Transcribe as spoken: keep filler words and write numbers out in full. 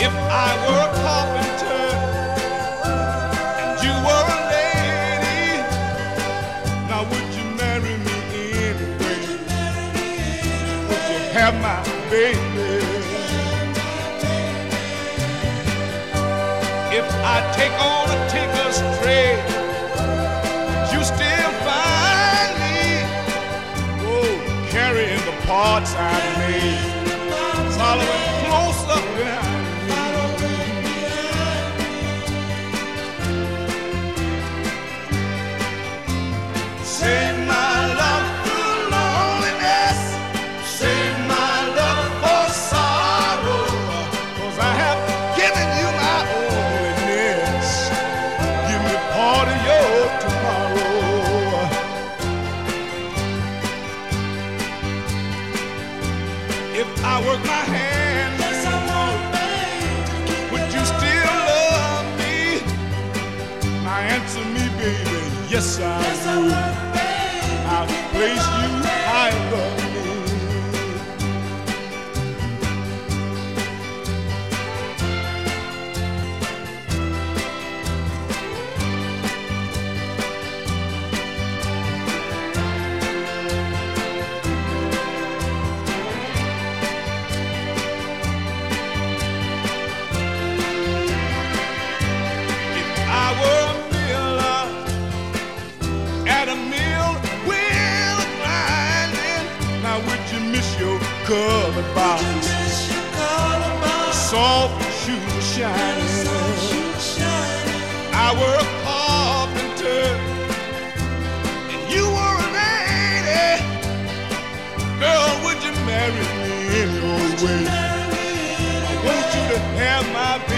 If I were a carpenter and you were a lady, now would you marry me anyway? Would you have my baby? If I take on a tinker's trade, would you still find me, oh, carrying the parts I made, following close up behind? Save my love through loneliness, save my love for sorrow, 'cause I have given you my onlyness. Give me part of your tomorrow. If I work my hand, yes, I want, would you still love me? Now answer me, baby, yes I yes, would. I'll place you high above me. If I were a miller at a mill wheel grinding, now would you miss your colored box? Soft shoes shining. I were a carpenter and you were a lady, girl, would you marry me anyway? I want you to have my baby.